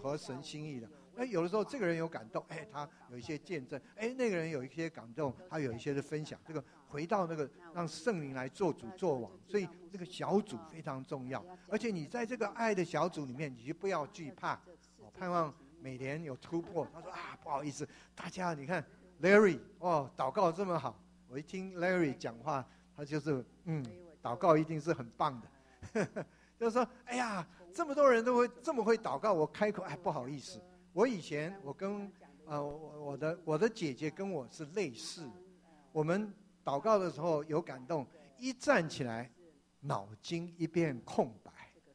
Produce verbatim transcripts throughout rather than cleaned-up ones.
合神心意的。那有的时候这个人有感动，哎，他有一些见证，哎，那个人有一些感动，他有一些的分享。这个回到那个让圣灵来做主做王，所以这个小组非常重要。而且你在这个爱的小组里面，你就不要惧怕。哦，盼望每年有突破。他说啊，不好意思，大家你看 Larry 哦，祷告这么好。我一听 Larry 讲话，他就是嗯，祷告一定是很棒的。就是说，哎呀，这么多人都会这么会祷告，我开口哎不好意思。我以前我跟呃我我的我的姐姐跟我是类似，我们祷告的时候有感动，一站起来，脑筋一片空白。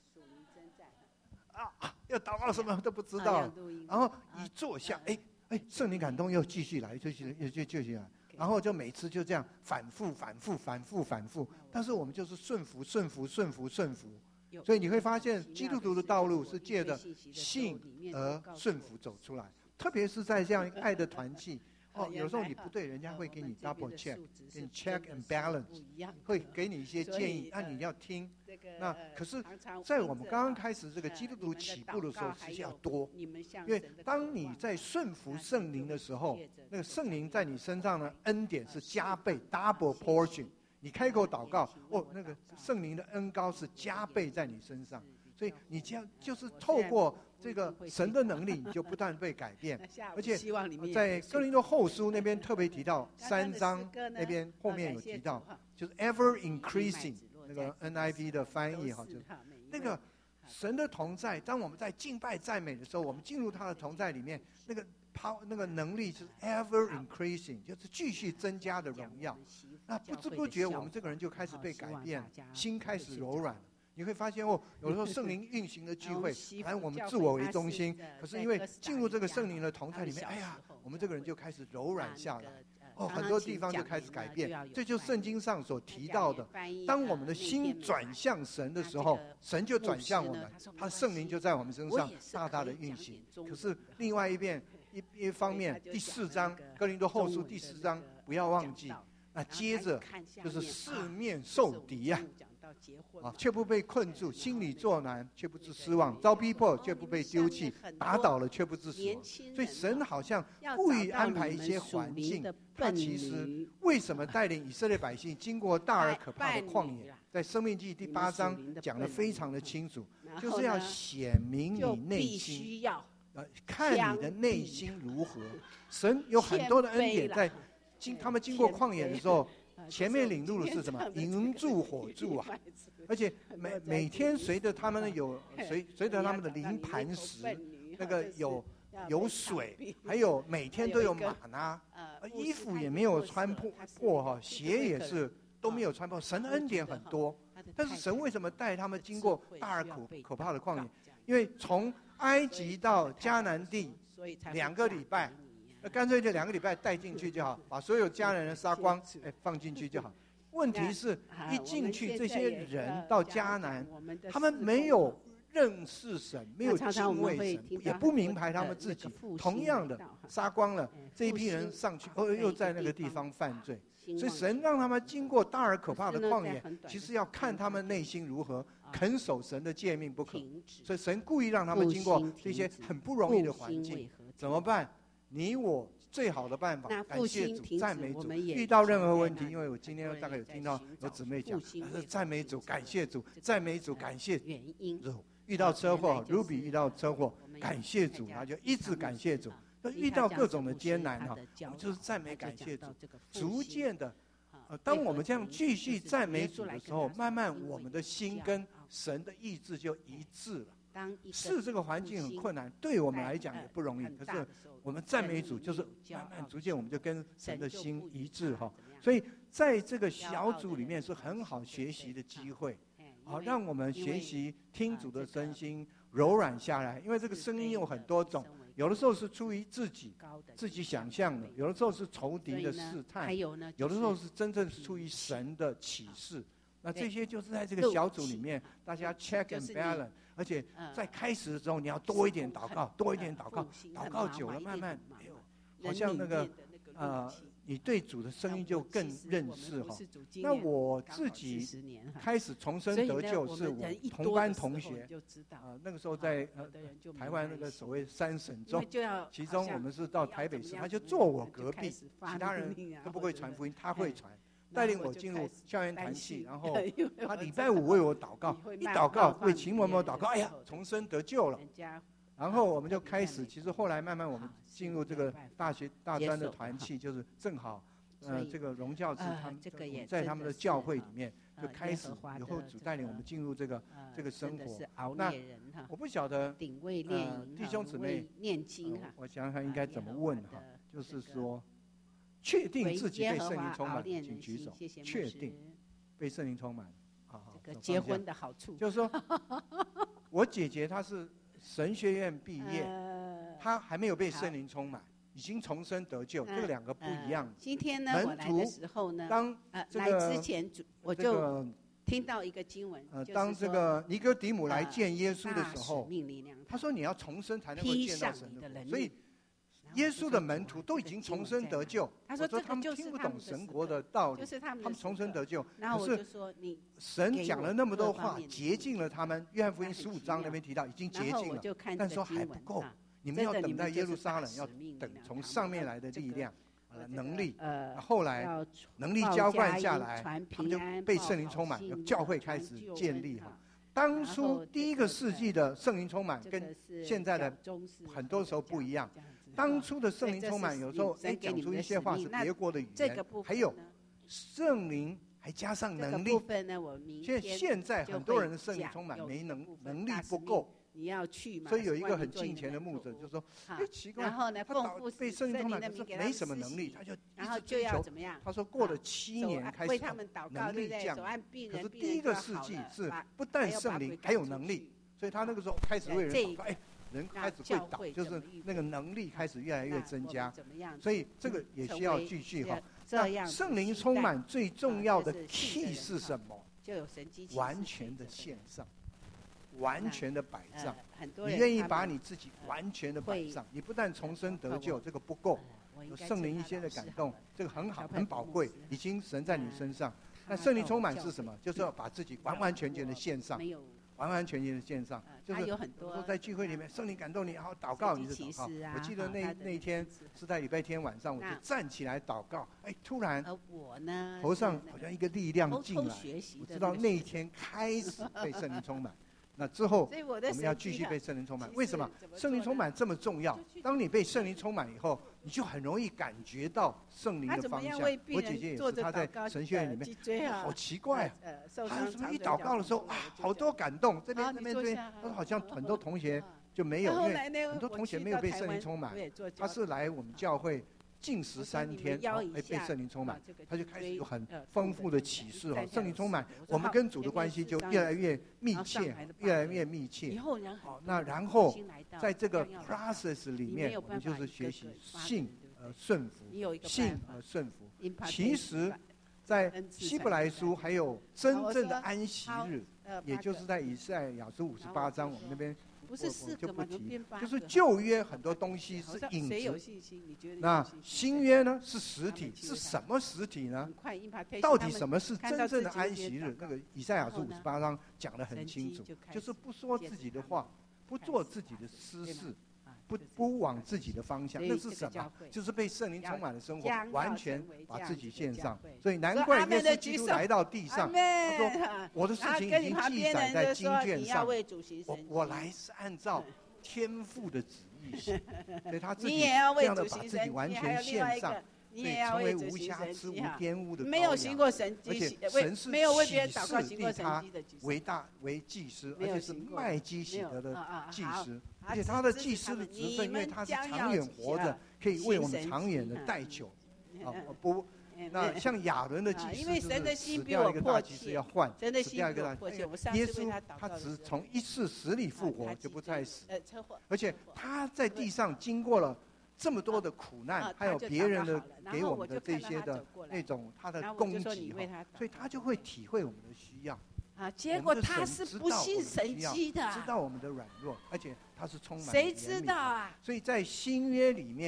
啊啊，要祷告什么都不知道，然后一坐下，哎哎，圣灵感动又继续来，继续又就继续来。然后就每次就这样反复反复反复反复，但是我们就是顺服顺服顺服顺服，所以你会发现基督徒的道路是借着信而顺服走出来，特别是在这样一个爱的团契。哦，有时候你不对，人家会给你 double check， 给你 check and balance， 会给你一些建议，那你要听。那可是，在我们刚刚开始这个基督徒起步的时候，其实要多，因为当你在顺服圣灵的时候，那个圣灵在你身上的恩典是加倍 double portion。你开口祷告，哦，那个圣灵的恩膏是加倍在你身上。所以你这样就是透过这个神的能力，你就不断被改变。而且在哥林多后书那边特别提到，三章那边后面有提到，就是 ever increasing 那个 N I V 的翻译哈，就是那个神的同在。当我们在敬拜赞美的时候，我们进入他的同在里面，那个 power 那个能力是 ever increasing， 就是继续增加的荣耀。那不知不觉我们这个人就开始被改变，心开始柔软了。你会发现哦，有时候圣灵运行的聚会，反正我们自我为中心，可是因为进入这个圣灵的同在里面，哎呀，我们这个人就开始柔软下来，哦，很多地方就开始改变。这就是圣经上所提到的，当我们的心转向神的时候，神就转向我们，他圣灵就在我们身上大大的运行。可是另外一边一一方面，第四章哥林多后书第四章不要忘记，那接着就是四面受敌呀、啊。啊，却不被困住，心里作难，却不致失望；遭逼迫，却不被丢弃；打倒了，却不致死亡。所以神好像故意安排一些环境，他其实为什么带领以色列百姓经过大而可怕的旷野？在申命记第八章讲得非常的清楚，就是要显明你内心，呃，看你的内心如何。神有很多的恩典，在经他们经过旷野的时候。前面领路的是什么？营柱火柱啊！而且每每天随着他们的有随随着他们的灵磐石，那个有有水，还有每天都有玛拿，衣服也没有穿破破哈，鞋也是都没有穿破。神的恩典很多，但是神为什么带他们经过大而可可怕的旷野？因为从埃及到迦南地两个礼拜。那干脆这两个礼拜带进去就好，把所有家人的杀光，哎，放进去就好。问题是，一进去这些人到迦南，他们没有认识神，没有敬畏神，也不明白他们自己。同样的，杀光了这一批人上去，哦，又在那个地方犯罪。所以神让他们经过大而可怕的旷野，其实要看他们内心如何，肯守神的诫命不可。所以神故意让他们经过这些很不容易的环境，怎么办？你我最好的办法，感谢主，赞美主。遇到任何问题，因为我今天大概有听到有姊妹讲，赞美主，感谢主，赞美主，感谢主。遇到车祸 ，Ruby 遇到车祸，感谢主，然后就一直感谢主。遇到各种的艰难哈，我们就是赞美感谢主，逐渐的，呃，当我们这样继续赞美主的时候，慢慢我们的心跟神的意志就一致了。是这个环境很困难，对我们来讲也不容易。可是我们赞美主，就是慢慢逐渐我们就跟神的心一致哈。所以在这个小组里面是很好学习的机会，好让我们学习听主的声音，柔软下来。因为这个声音有很多种，有的时候是出于自己自己想象的，有的时候是仇敌的试探，有的时候是真正是出于神的启示。那这些就是在这个小组里面，大家 check and balance， 而且在开始的时候你要多一点祷告，多一点祷告，祷告久了慢慢，哎呦，好像那个呃，你对主的声音就更认识哈。那我自己开始重生得救，是我同班同学，啊，那个时候在呃台湾那个所谓三省中，其中我们是到台北市，他就坐我隔壁，其他人都不会传福音，他会传。带领我进入校园团契，然后他礼拜五为我祷告，一祷告为秦嬷嬷祷告，哎呀，重生得救了。然后我们就开始，其实后来慢慢我们进入这个大学大专的团契，就是正好，呃，这个荣教师他们在他们的教会里面就开始，以后主带领我们进入这个这个生活。那我不晓得，呃，弟兄姊妹，我想想应该怎么问哈，就是说。确定自己被圣灵充满，请举手。确定被圣灵充满，好好。 这个结婚的好处就是说，我姐姐她是神学院毕业，她还没有被圣灵充满，已经重生得救，这个两个不一样。 今天呢，我来的时候呢，当来之前我就听到一个经文，呃， 当这个尼哥底母来见耶稣的时候，他说你要重生才能够见到神的国，所以。耶稣的门徒都已经重生得救， 他说他们听不懂神国的道理，他们重生得救。 可是神讲了那么多话，洁净了他们。约翰福音十五章那边提到已经洁净了，但说还不够，你们要等待耶路撒冷，要等从上面来的力量、能力。后来能力交换下来，他们就被圣灵充满，教会开始建立哈。当初第一个世纪的圣灵充满跟现在的很多时候不一样。当初的圣灵充满，有时候哎讲出一些话是别国的语言，还有圣灵还加上能力。现在现在很多人的圣灵充满没能能力不够， 你要去嘛？ 所以有一个很敬虔的牧者就说：“哎，奇怪，他被圣灵充满，可是没什么能力，他就然后就要怎么样？ 他说过了七年开始能力降，可是第一个世纪是不但圣灵还有能力，所以他那个时候开始为人祷告，哎。”人开始会祷，就是那个能力开始越来越增加，所以这个也需要继续哈。那圣灵充满最重要的 key 是什么？完全的献上，完全的摆上。你愿意把你自己完全的摆上，你不但重生得救，这个不够，有圣灵一些的感动，这个很好，很宝贵，已经神在你身上。那圣灵充满是什么？就是要把自己完完全全的献上。完完全全的献上，就是说在聚会里面，圣灵感动你，然后祷告，你就祷告。我记得那那一天是在礼拜天晚上，我就站起来祷告，哎，突然头上好像一个力量进来，我知道那一天开始被圣灵充满。那之后我们要继续被圣灵充满，为什么？圣灵充满这么重要？当你被圣灵充满以后，你就很容易感觉到圣灵的方向。我姐姐也是，她在神学院里面，好奇怪啊！她什么一祷告的时候啊，好多感动，这边那边这边，她说好像很多同学就没有，因为很多同学没有被圣灵充满。她是来我们教会禁食三天，哎，被圣灵充满，他就开始有很丰富的启示哦。圣灵充满，我们跟主的关系就越来越密切，越来越密切。好，那然后在这个 process 里面，我们就是学习信而顺服，信而顺服。其实，在希伯来书还有真正的安息日，也就是在以赛亚书五十八章，我们那边。 不是四个嘛， 就是旧约很多东西是影子，那新约呢是实体，是什么实体呢？到底什么是真正的安息日？那个以赛亚书五十八章讲得很清楚，就是不说自己的话，不做自己的私事。不不往自己的方向，那是什么？就是被圣灵充满的生活，完全把自己献上。所以难怪耶稣基督来到地上，他说：“我的事情已经记载在经卷上，我我来是按照天父的旨意。”所以他自己这样的把自己完全献上。所以成为无瑕疵、无玷污的羔羊， 没有行过神迹， 而且神是启示立他为大为祭司，而且是麦基洗德的祭司，而且他的祭司的职分，因为他是长远活着，可以为我们长远的代求。啊不，那像亚伦的祭司就是死掉一个大祭司要换，死掉一个大祭司。耶稣他只从一次死里复活，就不再死，而且他在地上经过了。这么多的苦难，还有别人的给我们的这些的那种他的攻击，所以他就会体会我们的需要。 啊，结果他是不信神迹的， 知道我们的软弱，而且他是充满。 谁知道啊？ 所以在新约里面，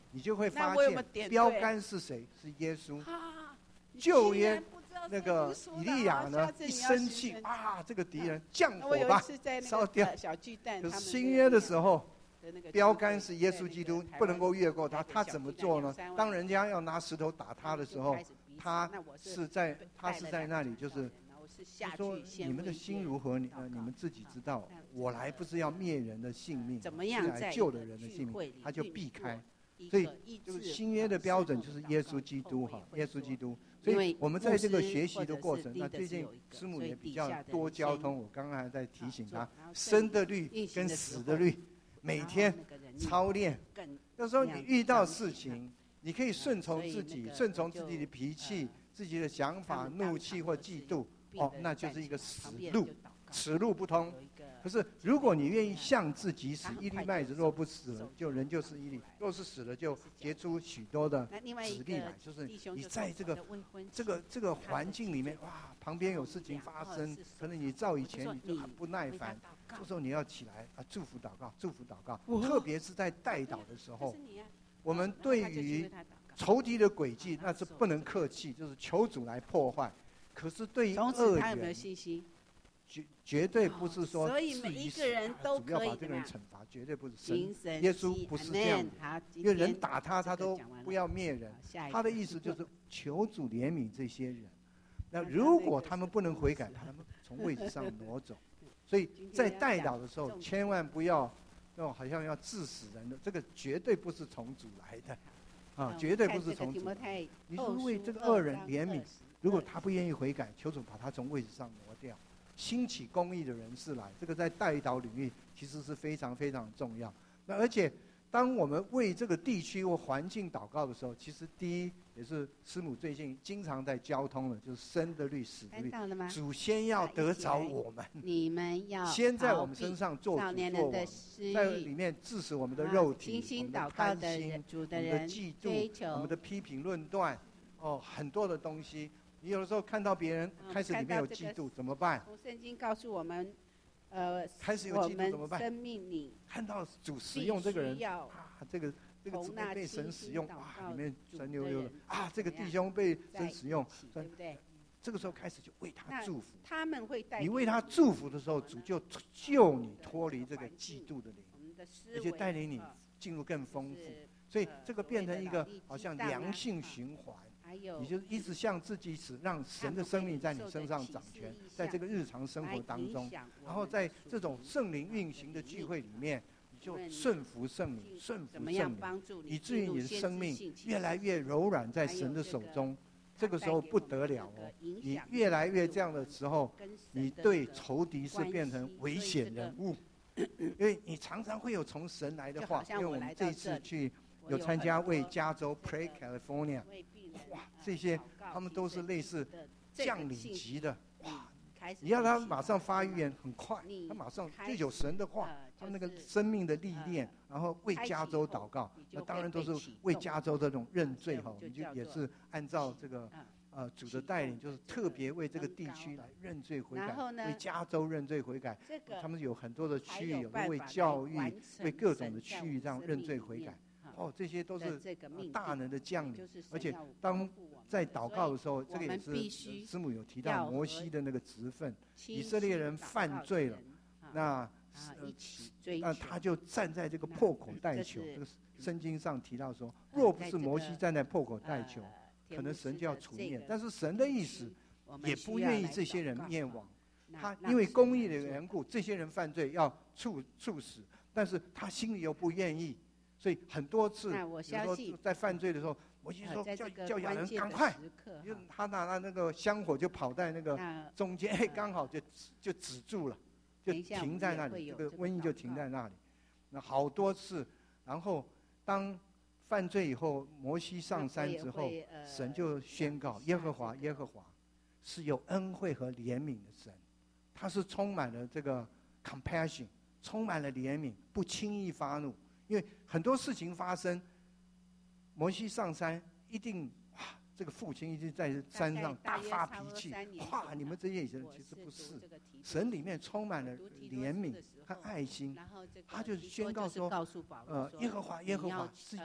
你就会发现标杆是谁？是耶稣。旧约那个以利亚呢，一生气啊，这个敌人降火吧，烧掉。可是新约的时候，标杆是耶稣基督，不能够越过他。他怎么做呢？当人家要拿石头打他的时候，他是在他是在那里，就是说你们的心如何，你呃你们自己知道。我来不是要灭人的性命，是来救的人的性命，他就避开。所以就是新约的标准就是耶稣基督哈，耶稣基督。所以我们在这个学习的过程，那最近师母也比较多交通。我刚刚还在提醒他，生的律跟死的律，每天操练。有时候你遇到事情，你可以顺从自己，顺从自己的脾气、自己的想法、怒气或嫉妒，哦，那就是一个死路，此路不通。可是，如果你愿意向自己死，一粒麦子若不死了，就人就是一粒；若是死了，就结出许多的子粒来。就是你在这个这个这个环境里面，哇，旁边有事情发生，可能你照以前你就很不耐烦，这时候你要起来啊，祝福祷告，祝福祷告。特别是在代祷的时候，我们对于仇敌的诡计，那是不能客气，就是求主来破坏。可是对于恶人，绝绝对不是说所以每一个人都可以，主要把这个人惩罚，绝对不是神。耶稣不是这样的，因为人打他，他都不要灭人。他的意思就是求主怜悯这些人。那如果他们不能悔改，他们从位置上挪走。所以在代祷的时候，千万不要那种好像要致死人的，这个绝对不是从主来的，啊，绝对不是从主。你是为这个恶人怜悯，如果他不愿意悔改，求主把他从位置上挪掉。兴起公义的人士来，这个在代祷领域其实是非常非常重要。那而且，当我们为这个地区或环境祷告的时候，其实第一也是师母最近经常在交通的，就是生的律、死的律。主先要得着我们， 你们要先在我们身上做主做王，在里面致死我们的肉体、我们的贪心、我们的嫉妒、我们的批评论断，哦，很多的东西。你有的时候看到别人开始里面有嫉妒，怎么办？ 从圣经告诉我们，呃， 开始有嫉妒怎么办？ 生命里看到主使用这个人，啊，这个这个姊妹被神使用，哇，里面酸溜溜的啊，这个弟兄被神使用， 对不对？ 这个时候开始就为他祝福。 他们会带你为他祝福的时候，主就救你脱离这个嫉妒的灵，而且带领你进入更丰富。所以这个变成一个好像良性循环。你就一直向自己死，让神的生命在你身上掌权，在这个日常生活当中，然后在这种圣灵运行的聚会里面，你就顺服圣灵，顺服圣灵，以至于你的生命越来越柔软在神的手中。这个时候不得了哦，你越来越这样的时候，你对仇敌是变成危险人物，因为你常常会有从神来的话。因为我们这次去有参加为加州 Pray California。哇，这些他们都是类似将领级的哇！你要他马上发预言很快，他马上就有神的话，他们那个生命的历练，然后为加州祷告，那当然都是为加州这种认罪哈，我们就也是按照这个呃主的带领，就是特别为这个地区来认罪悔改，为加州认罪悔改。他们有很多的区域，有的为教育，为各种的区域这样认罪悔改。哦，这些都是大能的将领，而且当在祷告的时候，这个也是师母有提到摩西的那个职分，以色列人犯罪了，那呃那他就站在这个破口代求。这个圣经上提到说，若不是摩西站在破口代求，可能神就要除灭。但是神的意思也不愿意这些人灭亡，他因为公义的缘故，这些人犯罪要处处死，但是他心里又不愿意。所以很多次，有时候在犯罪的时候，我就说叫叫亚人赶快，因为他拿那个香火就跑在那个中间，哎，刚好就就止住了，就停在那里，这个瘟疫就停在那里。那好多次，然后当犯罪以后，摩西上山之后，神就宣告：耶和华，耶和华是有恩惠和怜悯的神，他是充满了这个 compassion， 充满了怜悯，不轻易发怒。因为很多事情发生，摩西上山一定哇，这个父亲一直在山上大发脾气，哇，你们这些人其实不是，神里面充满了怜悯和爱心，他就宣告说，呃，耶和华耶和华是有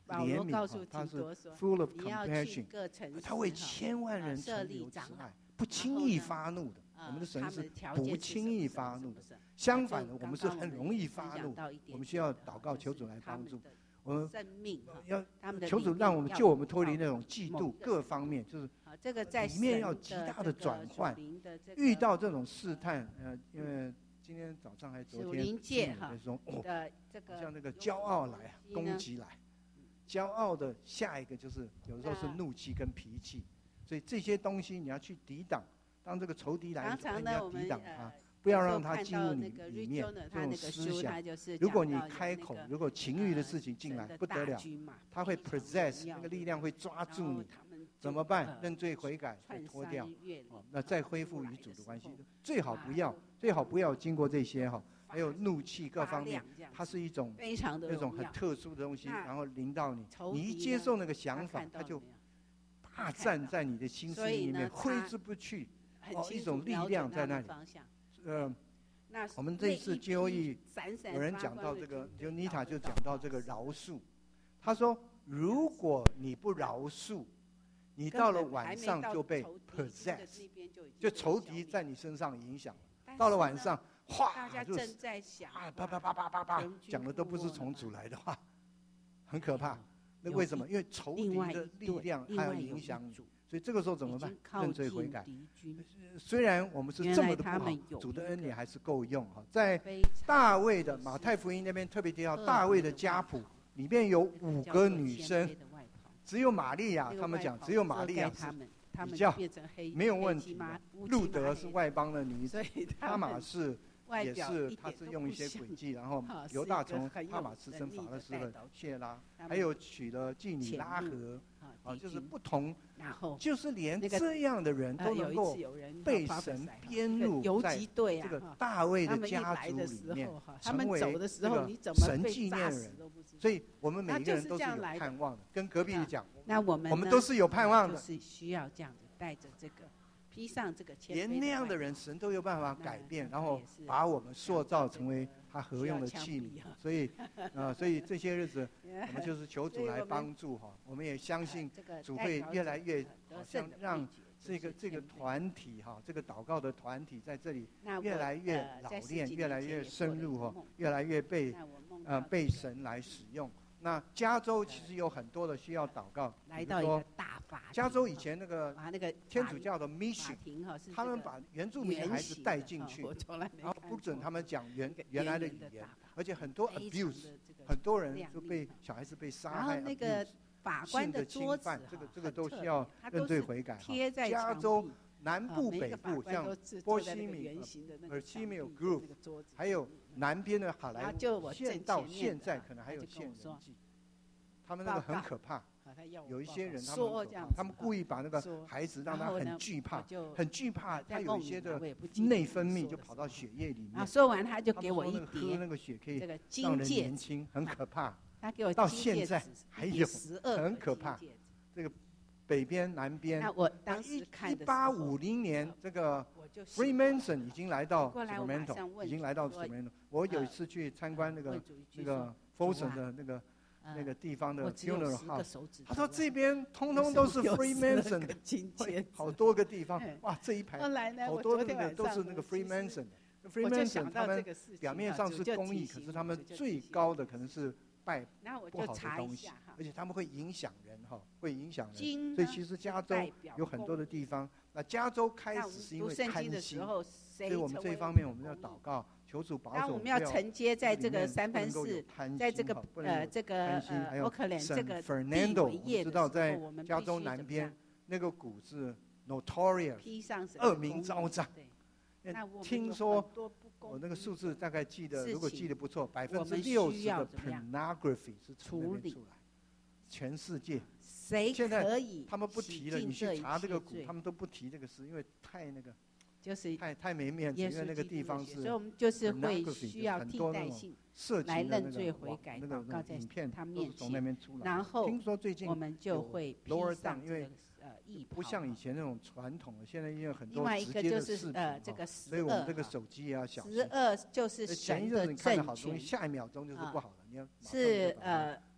怜悯，他是 full of compassion， 他为千万人存留慈爱，不轻易发怒的。我们的神是不轻易发怒的，相反的，我们是很容易发怒。我们需要祷告，求主来帮助我们，要求主让我们救我们脱离那种嫉妒各方面，就是里面要极大的转换。遇到这种试探，呃，因为今天早上还昨天的说，哦，像那个骄傲来攻击来，骄傲的下一个就是有时候是怒气跟脾气，所以这些东西你要去抵挡。当这个仇敌来的时候，你要抵挡他，不要让他进入你里面这种思想。如果你开口，如果情欲的事情进来，不得了，他会 possess， 那个力量会抓住你，怎么办？认罪悔改，会脱掉，那再恢复与主的关系。最好不要，最好不要经过这些哈，还有怒气各方面，它是一种那种很特殊的东西，然后临到你，你一接受那个想法，他就大战在你的心思里面，挥之不去。哦，一种力量在那里。呃，我们这一次 G O E 有人讲到这个，就妮塔就讲到这个饶恕。他说，如果你不饶恕，你到了晚上就被 possess， 就仇敌在你身上影响了。到了晚上，哗，就是啊，啪啪啪啪啪啪，讲的都不是从主来的话，很可怕。那为什么？因为仇敌的力量还要影响你。所以这个时候怎么办？认罪悔改。虽然我们是这么的不好，主的恩典还是够用哈。在大卫的马太福音那边特别提到，大卫的家谱里面有五个女生，只有玛利亚，他们讲只有玛利亚是比较没有问题的。路德是外邦的女子，哈马是也是，他是用一些诡计，然后犹大从哈马斯生法勒斯的谢拉，还有娶了妓女拉合。啊，就是不同，就是连这样的人都能够被神编入在这个大卫的家族里面，成为这个神纪念人。所以我们每一个人都是有盼望的。跟隔壁讲， 那我们我们都是有盼望的， 是需要这样子带着这个披上这个谦卑的外袍， 连那样的人，神都有办法改变，然后把我们塑造成为他合用的器皿。所以，啊，所以这些日子，我们就是求主来帮助哈。我们也相信主会越来越，好像让这个这个团体哈，这个祷告的团体在这里越来越老练，越来越深入哈，越来越被呃被神来使用。那加州其实有很多的需要祷告， 来到一个大法庭。 加州以前那个天主教的 mission， 他们把原住民的孩子带进去，然后不准他们讲原原来的语言，而且很多 abuse， 很多人就被小孩子被杀害， 那个法官的侵犯，这个这个都需要认罪悔改。加州南部、北部像波西米尔西米尔 group， 还有南边的好莱坞，现到现在可能还有限人祭，他们那个很可怕。有一些人他们很可怕，他们故意把那个孩子让他很惧怕，很惧怕，他有一些的内分泌就跑到血液里面。 说完他就给我一碟，喝那个血可以让人年轻，很可怕。 他给我到现在还有，很可怕。这个。北边、南边。 那我当时看的一八五零年，这个 Freemason 已经来到 Sacramento， 已经来到 Sacramento。我有一次去参观那个那个 Folsom 的那个那个地方的 funeral house， 他说这边通通都是 Freemason 的，好多个地方，哇，这一排好多那个都是那个 Freemason。Freemason 他们表面上是公益，可是他们最高的可能是拜不好的东西，而且他们会影响人哈，会影响人。所以其实加州有很多的地方，那加州开始是因为贪心，所以我们这一方面我们要祷告，求主保守。 那我们要承接在这个三藩市，在这个呃这个呃 Oakland 这个地为业知道在加州南边那个股是 notorious， 恶名昭彰。听说我那个数字大概记得，如果记得不错，百分之六十的 pornography 是从那边出来，全世界。 谁可以？ 他们不提了，你去查这个股，他们都不提这个事，因为太那个， 就是太太没面子，因为那个地方是， 所以我们就是会需要替代性来认罪悔改，祷告在他面前，然后听说最近我们就会披上这个。 不像以前那种传统的，现在因为很多直接的视频， 所以我们这个手机也要小心。 十二就是神的证据， 下一秒钟就是不好了，你要是呃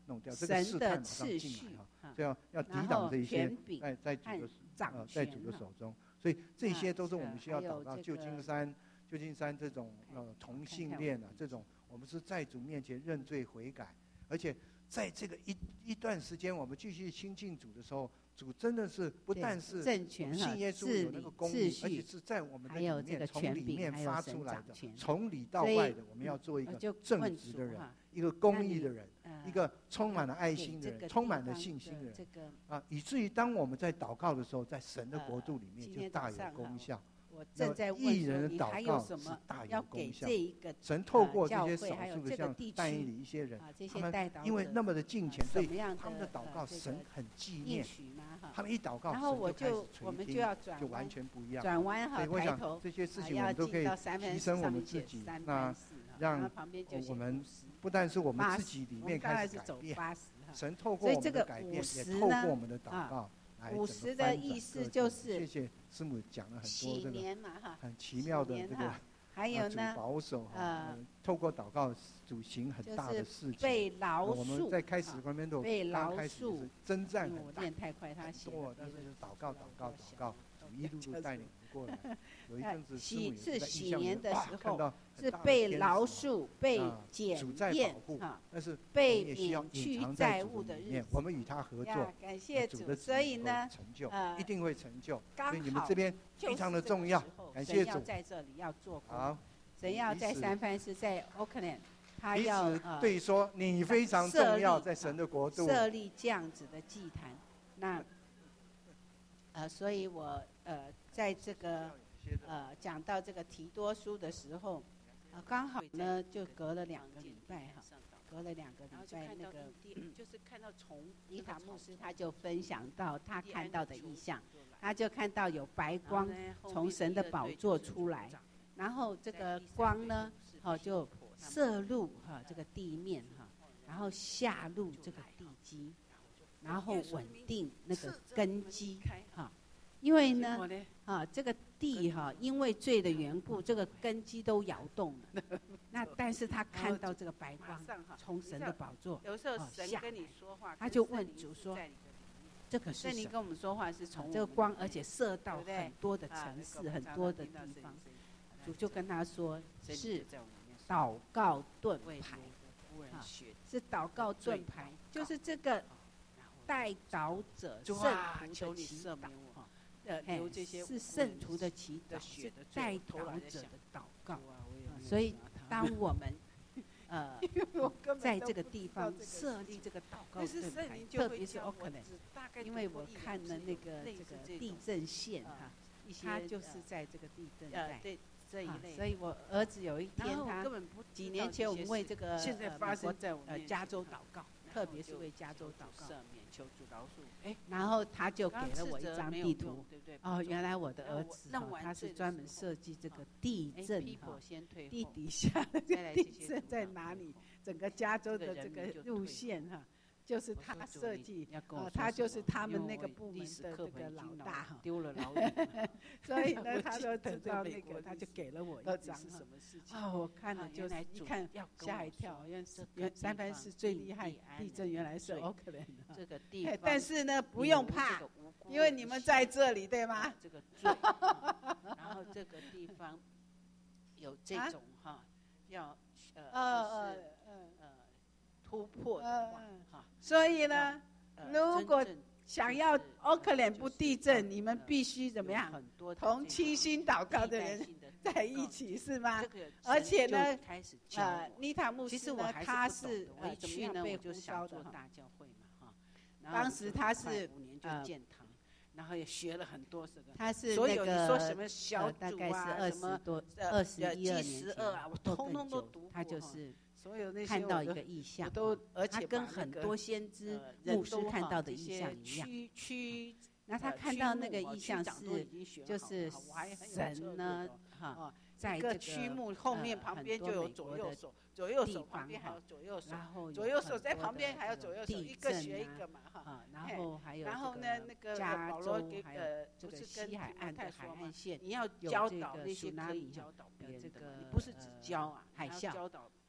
弄掉，这个试探马上进来哈，就要要抵挡这一些在在主的呃在主的手中，所以这些都是我们需要祷告。旧金山旧金山这种呃同性恋啊，这种我们是在主面前认罪悔改，而且在这个一一段时间我们继续亲近主的时候。主真的是不但是信耶稣有那个公义，而且是在我们的里面从里面发出来的，从里到外的，我们要做一个正直的人，一个公义的人，一个充满了爱心的人，充满了信心的人啊，以至于当我们在祷告的时候，在神的国度里面就大有功效。 我正在问义人的祷告是大有功效。神透过这些少数的像但以理一些人，他们因为那么的敬虔，所以他们的祷告神很纪念。他们一祷告， 然后我就我们就要转就完全不一样。 转弯哈，抬头， 这些事情我们都可以提升我们自己，那让我们不但是我们自己里面开始改变，神透过我们的改变，也透过我们的祷告。 五十的意思就是， 谢谢师母讲了很多这个很奇妙的这个， 还有呢， 主保守哈，透过祷告主行很大的事情。 被饶恕， 我们在开始方面都被饶恕， 征战很大， 念太快他写多，但是祷告祷告祷告，主一路路带领过来。有一阵子师母是喜年的时候， 是被饶恕、被检验哈，但是被免去债务的日子， 我们与他合作， 感谢主。所以呢， 成就一定会成就。所以你们这边非常的重要，感谢主。 在这里要做工， 好， 神要在三藩市，在 Oakland， 他要对说你非常重要，在神的国度设立这样子的祭坛。那呃，所以我呃在这个。呃，讲到这个提多书的时候，呃，刚好呢就隔了两个礼拜哈，隔了两个礼拜那个，就是看到从尼塔牧师他就分享到他看到的异象，他就看到有白光从神的宝座出来，然后这个光呢，哦就射入哈这个地面哈，然后下入这个地基，然后稳定那个根基哈。因为呢，啊，这个地哈、啊，因为罪的缘故，这个根基都摇动了。那但是他看到这个白光从神的宝座有时候神跟你说话， 他就问主说：“这个是神跟我们说话是从这个光，而且射到很多的城市、很多的地方。”主就跟他说：“是祷告盾牌，啊，是祷告盾牌，就是这个代祷者圣徒的祈祷。”呃，留这些是圣徒的祈祷，是代祷者的祷告。所以，当我们呃在这个地方设立这个祷告盾牌，特别是 Oakland， 因为我看了那个这个地震线哈，它就是在这个地震带。这一类，所以我儿子有一天他几年前我们为这个现在发生在我们呃加州祷告，特别是为加州祷告， 求主饶恕。 哎，然后他就给了我一张地图，哦，原来我的儿子他是专门设计这个地震哈，地底下的地震在哪里，整个加州的这个路线哈。就是他设计，呃，他就是他们那个部门的这个老大哈， 丢了老所以呢，他说等到那个，他就给了我一张哈。哦，我看了就是一看吓一跳，原原三藩市最厉害地震原来是 Oakland 这个地方， 但是呢不用怕，因为你们在这里对吗？ 这个罪，然后这个地方有这种哈，要呃呃呃。突破的话，哈， 所以呢，如果想要 Oakland 不地震，你们必须怎么样？同七星祷告的人在一起，是吗？而且呢，呃，妮塔牧师呢，他是呃去呢，我就想做大教会嘛，哈。当时他是五年就建堂，然后也学了很多这个。 他是所有你说什么小组啊， 大概是二十多、二十一二年前， 我通通都读过。 他就是。 所有那些看到一个意象， 都而且他跟很多先知、牧师看到的意象一样。 区区， 那他看到那个意象是，就是神呢，哈，在这个区目后面旁边就有左右手，左右手旁边还有左右手， 然后左右手在旁边还有左右手，一个学一个嘛，哈。 然后还有然后呢，那个加州还有这个西海岸的海岸线， 你要教导那些可以教导别人的，你不是只教啊， 海校。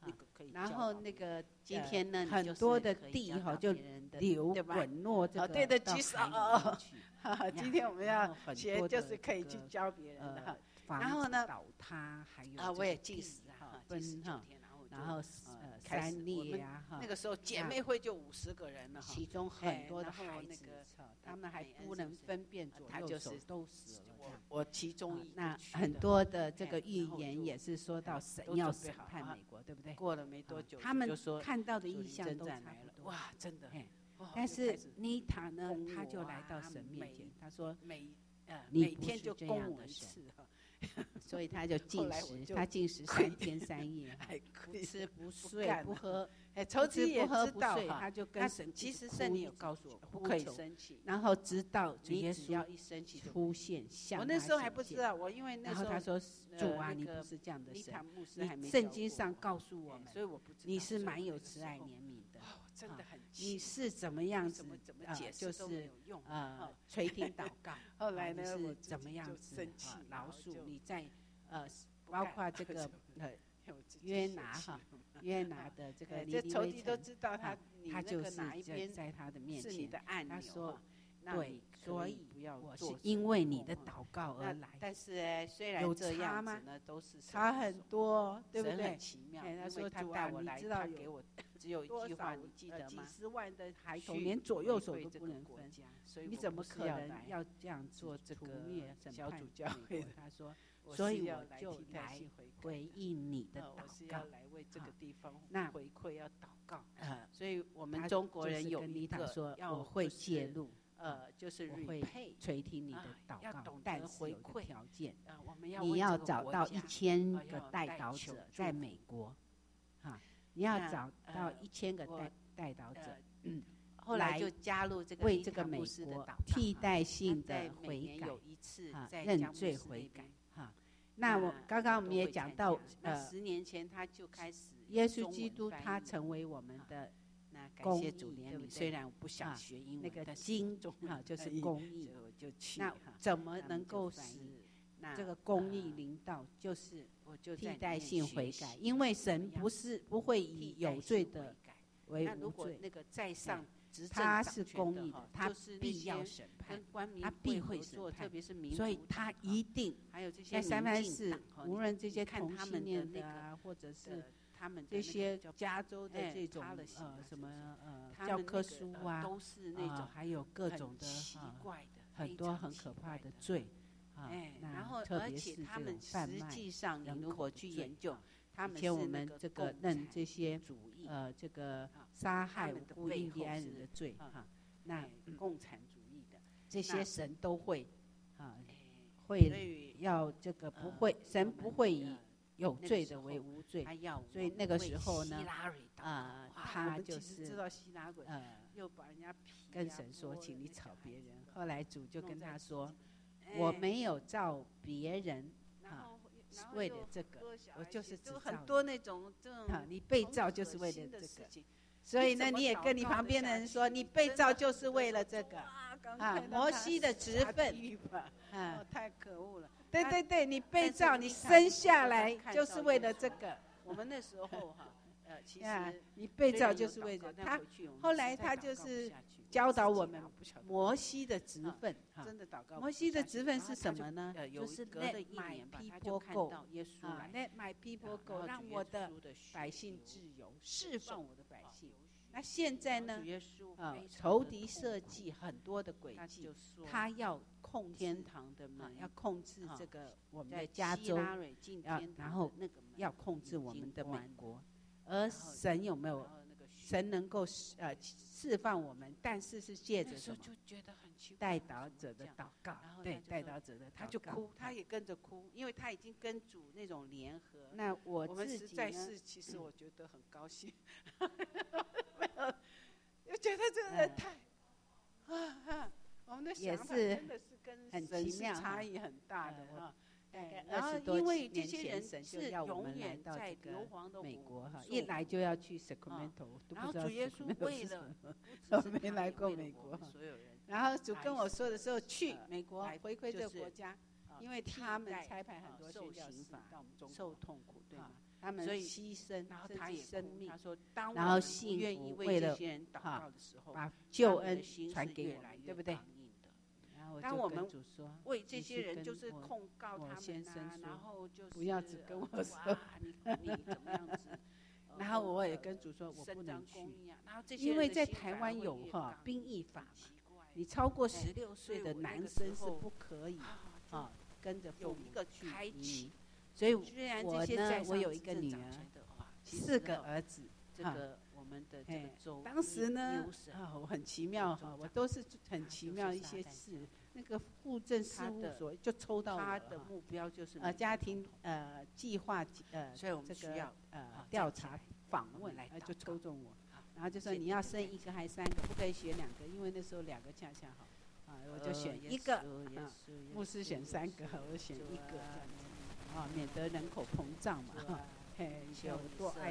那个可以。 然后那个今天呢， 很多的地哈就流滚落这个对的，举手。今天我们要学，就是可以去教别人的。然后呢， 倒塌还有啊，我也计时哈， 分哈。然后呃，三列啊， 那个时候姐妹会就五十个人了哈， 其中很多的孩子，他们还不能分辨左右手，都死了。 我其中一那很多的这个预言也是说到神要审判美国，对不对？ 过了没多久， 他们看到的意象都差不多。 哇，真的。 但是妮塔呢，他就来到神面前，他说：“ 每呃每天就供我一次哈。” 所以他就禁食，他禁食三天三夜，不吃不睡不喝， 哎，抽筋也知道哈，他就跟神。 其实圣灵有告诉我，不可以生气， 然后直到主耶稣要一生气出现向他显现。 我那时候还不知道，我因为那时候他说：“主啊，你不是这样的神， 你圣经上告诉我们， 所以我不知道你是蛮有慈爱怜悯的， 真的很。 你是怎么样子？ 怎么解释都没有用呃，垂听祷告。 后来呢， 我是怎么样子生气饶恕你在。”呃，包括这个呃约拿哈，约拿的这个这仇敌都知道他， 他就是在他的面前，他说，对，所以我是因为你的祷告而来。 但是虽然这样子呢，都是差很多，对不对？ 很奇妙。 他说他带我来，他给我只有一句话，你记得吗？ 几十万的孩童连左右手都不能分，你怎么可能要这样做这个小组教会？ 他说。所以我就来回应你的祷告， 来为这个地方那回馈要祷告。呃，所以我们中国人有一个说，我会介入， 呃，就是我会垂听你的祷告，但是有个条件， 你要找到一千个代祷者在美国，哈，你要找到一千个代代祷者，嗯， 后来就加入这个为这个美国替代性的悔改，啊，认罪悔改。那我刚刚我们也讲到， 呃，十年前他就开始， 耶稣基督他成为我们的感谢主怜悯。虽然我不想学英文， 那个经哈就是公义，那怎么能够使这个公义临到？就是替代性悔改，因为神不是不会以有罪的为无罪。 那个在上。 他是公义的，他必要审判，他必会审判，所以他一定在三藩市，无论这些同性恋的啊，或者是他们这些加州的这种呃什么呃教科书啊， 都是那种还有各种的奇怪的很多很可怕的罪啊， 然后特别是他们贩卖人口去研究。 以前我们这个认这些呃这个杀害无辜印第安人的罪哈，那共产主义的这些神都会啊会要这个不会神不会以有罪的为无罪，所以那个时候呢啊他就是呃跟神说，请你吵别人。后来主就跟他说，我没有照别人啊。为了这个，我就是只很多那种这种啊，你被造就是为了这个，所以呢，你也跟你旁边的人说，你被造就是为了这个啊，摩西的职分啊，太可恶了。 对对对，你被造，你生下来就是为了这个。 我们那时候哈，呃，其实你被造就是为了他。后来他就是教导我们摩西的职分， 真的祷告。 摩西的职分是什么呢？就是隔了一年吧，他就看到耶稣来 ，Let my people go，让我的百姓自由，释放我的百姓。那现在呢？啊，仇敌设计很多的诡计，他要控制天堂的门， 要控制这个我们的加州，要然后要控制我们的美国。而神有没有？神能够呃释放我们，但是是借着什么？代祷者的祷告，对，代祷者的， 他就哭，他也跟着哭，因为他已经跟主那种联合。 那我我们实在是，其实我觉得很高兴，没有，就觉得这个人太啊，我们的想法真的是跟神是差异很大的哈。 然后因为这些人是永远在硫磺的美国哈，一来就要去 Sacramento， 然后主耶稣为了我没来过美国，然后主跟我说的时候去美国回馈这个国家，因为他们差派很多宣教士到我们中国受痛苦，对吗？ 他们牺牲， 然后他也生命， 他说，当然后幸愿意福为了这些人祷告的时候， 把救恩传给我们，对不对？ 当我们为这些人就是控告他们啊，然后就是不要只跟我说你你怎么样子， 然后我也跟主说我不能去，因为在台湾有哈兵役法，你超过十六岁的男生是不可以啊跟着父母去移民。所以我呢，我有一个女儿，四个儿子。 这个我们的这个州， 当时呢，啊，我很奇妙哈，我都是很奇妙一些事。那个户政事务所就抽到我， 他的目标就是呃家庭呃计划呃所以我们需要呃调查访问，呃就抽中我，然后就说你要生一个还三个，不可以选两个，因为那时候两个恰恰好，啊，我就选一个，啊，牧师选三个，我选一个这样子。啊，免得人口膨胀嘛，哈，嘿，以前我多爱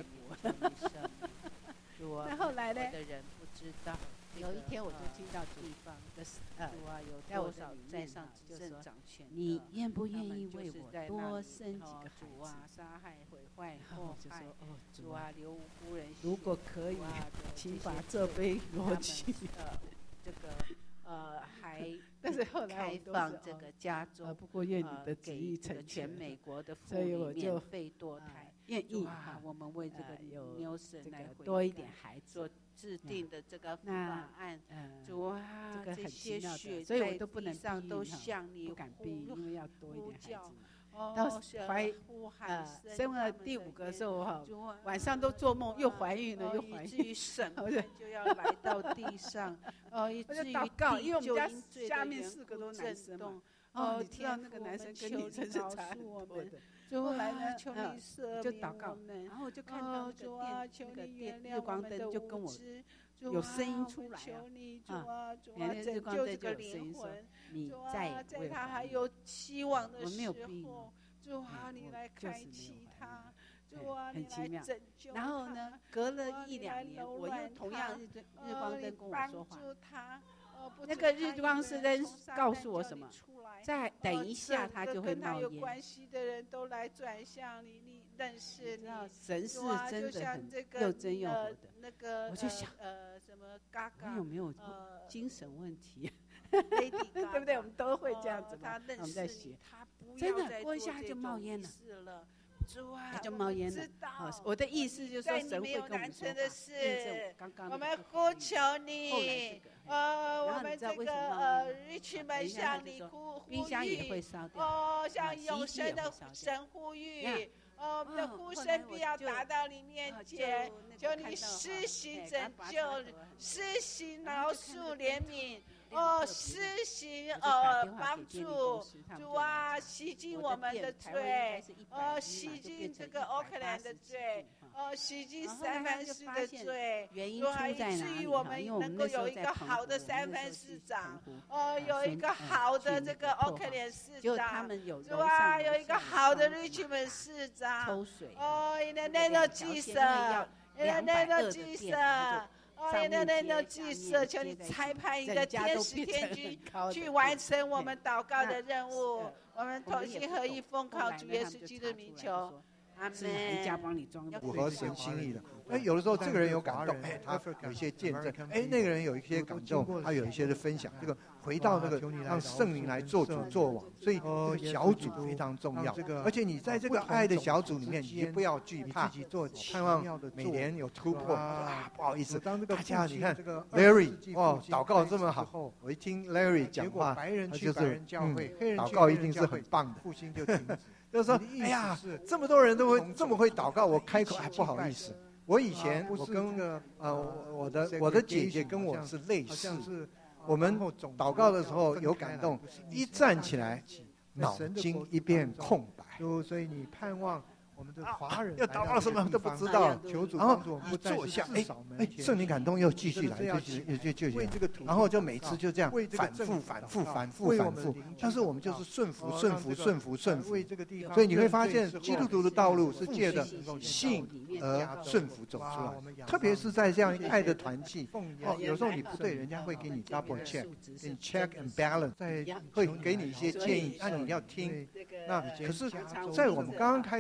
国。那后来呢？有一天我就听到地方的呃，在我的在上执政掌权，你愿不愿意为我多生几个孩子？ 杀害、毁坏、祸害，主啊，流无辜人。 如果可以，请把这杯挪去。 这个。呃，还但是后来开放这个加州， 不过愿你的旨意成全美国的妇女免费堕胎， 愿意啊，我们为这个有 Nelson 来多一点孩子所制定的这个法案，主啊， 这个很奇妙的， 所以我都不能上都向你不敢避，因为要多一点孩子。 到怀呃生了第五个时候哈，晚上都做梦又怀孕了又怀孕， 以至于审判就要来到地上，哦，以至于祷告，因为我们家下面四四个都男生嘛， 哦， 你知道那个男生跟女生是差很多的。 后来呢， 求你赦就祷告，然后我就看到那个电那个电日光灯就跟我有声音出来啊，啊，日光灯就有声音说你在在他还有希望的时候，主啊，你来开启他，主啊，你来拯救他。 然后呢，隔了一两年，我又同样日日光灯跟我说话。那个日光灯告诉我什么？再等一下，他就会冒烟。 跟他有关系的人都来转向你，你认识你。 神是真的很又真又活的。 那个我就想， 呃，什么嘎嘎？ 你有没有精神问题？对不对？我们都会这样子嘛。我们在学，真的过一下就冒烟了。他就冒烟了。我的意思就是说，神会跟我们说话，验证刚刚。 我们呼求你，呃，我们这个呃，人群们向你呼呼冰箱也会烧掉， 哦，向永生的神呼吁。哦，我们的呼声必要达到你面前，求你施行拯救，施行饶恕怜悯。哦，施行呃帮助，主啊，洗净我们的罪，呃，洗净这个奥克兰的罪，呃，洗净三藩市的罪，主啊，以至于我们能够有一个好的三藩市长，呃，有一个好的这个奥克兰市长，主啊，有一个好的 Richmond 市长，哦 ，in the name of Jesus，in the name of Jesus。哦，那那那祭司，求你裁判一个天使天军去完成我们祷告的任务。我们同心合意，奉靠主耶稣基督的名求。阿门。 符合神心意的。哎，有的时候这个人有感动，哎，他有一些见证，哎，那个人有一些感动，他有一些的分享。这个回到那个让圣灵来做主做王，所以小组非常重要。而且你在这个爱的小组里面，你不要惧怕，盼望每年有突破。啊，不好意思，大家你看 Larry 哦，祷告这么好，我一听 Larry 讲话，他就是嗯，祷告一定是很棒的。就是说，哎呀，这么多人都会这么会祷告，我开口还不好意思。我以前我跟呃我的我的姐姐跟我是类似，我们祷告的时候有感动，一站起来，脑筋一片空白。所以你盼望我们的华人要祷告什么都不知道，然后一坐下，哎哎，圣灵感动又继续来，就就就就，然后就每次就这样反复反复反复反复，但是我们就是顺服顺服顺服顺服，所以你会发现基督徒的道路是借着信而顺服走出来，特别是在这样爱的团契，哦，有时候你不对，人家会给你 double check， 给你 check and balance， 会给你一些建议，那你要听。那可是，在我们刚刚开始这个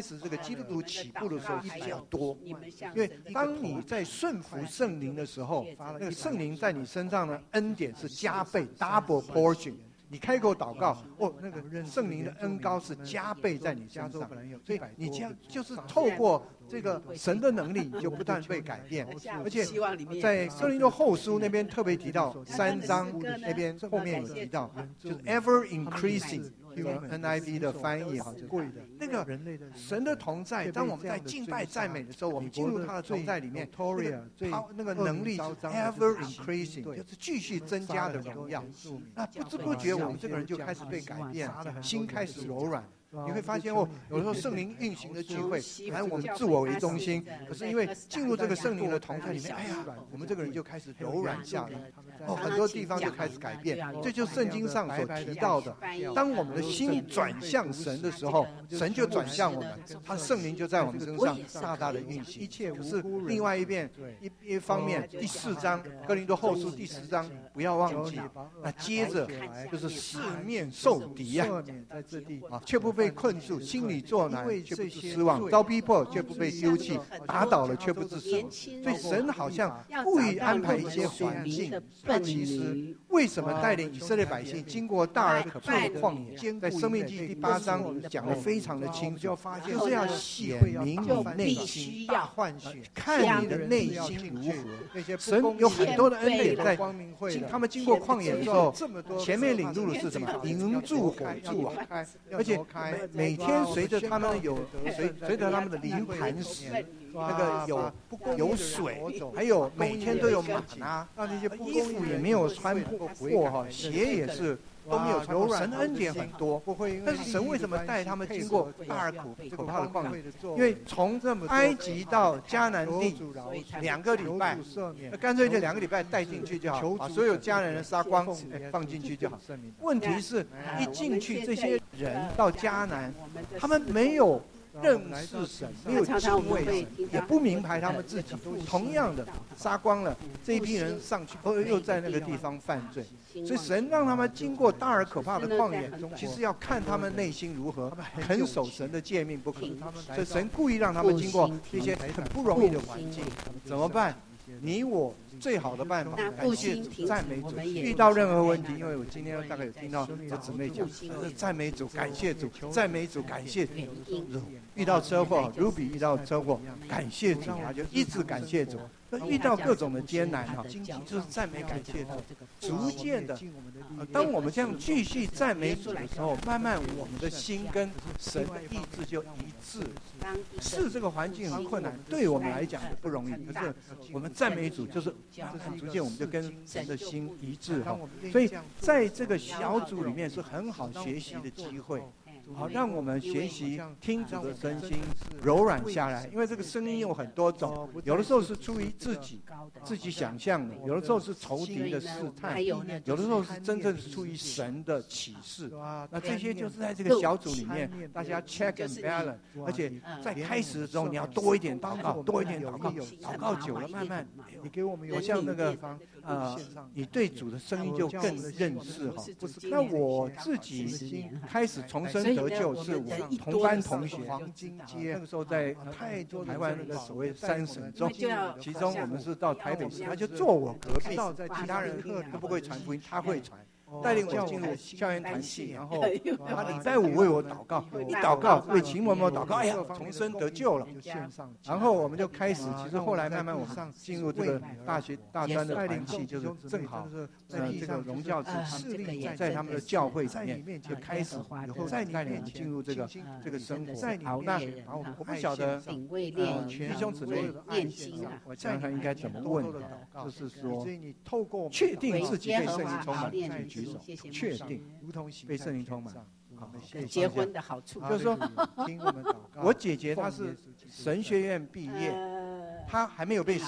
基督徒起步的时候比较多，因为当你在顺服圣灵的时候，那个圣灵在你身上的恩典是加倍 （double portion）。你开口祷告，哦，那个圣灵的恩膏是加倍在你身上，所以你这样就是透过这个神的能力，你就不断被改变。而且在哥林多后书那边特别提到三章那边后面有提到，就是 ever increasing。N I V 的翻译哈，那个神的同在，当我们在敬拜赞美的时候，我们进入他的同在里面，他那个能力是 ever increasing， 就是继续增加的荣耀。那不知不觉我们这个人就开始被改变，心开始柔软。你会发现哦，有时候圣灵运行的聚会，反正我们自我为中心，可是因为进入这个圣灵的同在里面，哎呀，我们这个人就开始柔软下来，哦，很多地方就开始改变。这就是圣经上所提到的，当我们的心转向神的时候，神就转向我们，他圣灵就在我们身上大大的运行。可是另外一边一一方面，第四章哥林多后书第十章不要忘记，那接着就是四面受敌呀，啊，却不被被困住，心里作难却不致失望，遭逼迫却不被丢弃，打倒了却不致死亡。所以神好像故意安排一些环境，他其实为什么带领以色列百姓经过大而可怕的旷野，在申命记第八章讲得非常的清楚，就是要显明你内心大换血，看你的内心如何。神有很多的恩典在他们经过旷野的时候，前面领路的是什么？银柱火柱啊，而且每天随着他们有随随着他们的灵磐石，那个有有水，还有每天都有马拿，那那些衣服也没有穿破哈，鞋也是都没有穿过。神恩典很多，但是神为什么带他们经过大而可可怕的旷野？因为从埃及到迦南地两个礼拜，那干脆就两个礼拜带进去就好，把所有家人的杀光，放进去就好。问题是，一进去这些人到迦南，他们没有认识神，没有敬畏神，也不明白他们自己。同样的，杀光了这一批人上去，又又在那个地方犯罪。所以神让他们经过大而可怕的旷野，其实要看他们内心如何，肯守神的诫命不可。所以神故意让他们经过这些很不容易的环境，怎么办？你我最好的办法，感谢主、赞美主。遇到任何问题，因为我今天大概有听到我姊妹讲，赞美主、感谢主、赞美主、感谢主。遇到车祸 ，Ruby 遇到车祸，感谢主，他就一直感谢主。遇到各种的艰难哈，就是赞美感谢主，逐渐的，当我们这样继续赞美主的时候，慢慢我们的心跟神的意志就一致。是这个环境很困难，对我们来讲不容易，可是我们赞美主，就是逐渐我们就跟神的心一致哈。所以在这个小组里面是很好学习的机会。好，让我们学习听主的声音，柔软下来。因为这个声音有很多种，有的时候是出于自己自己想象的，有的时候是仇敌的试探，有的时候是真正是出于神的启示。那这些就是在这个小组里面，大家 check and balance。而且在开始的时候，你要多一点祷告，多一点祷告，祷告久了，慢慢你给我们有像那个呃，你对主的声音就更认识哈。那我自己开始重生得救是我同班同学，黄金街那个时候在太多台湾那个所谓三省中，其中我们是到台北市，他就坐我隔壁，其他人都不会传福音，他会传。带领我进入校园团契，然后他礼拜五为我祷告，一祷告为秦某某祷告，哎呀，重生得救了。然后我们就开始，其实后来慢慢我们进入这个大学大专的团契，就是正好呃这个荣教组势力在他们的教会里面就开始以后带领我们进入这个这个生活。好，那我不晓得呃弟兄姊妹，我想想应该怎么问，就是说确定自己被圣灵充满去举手，确定被圣灵充满。好， 结婚的好处就是说，我姐姐她是神学院毕业，她还没有被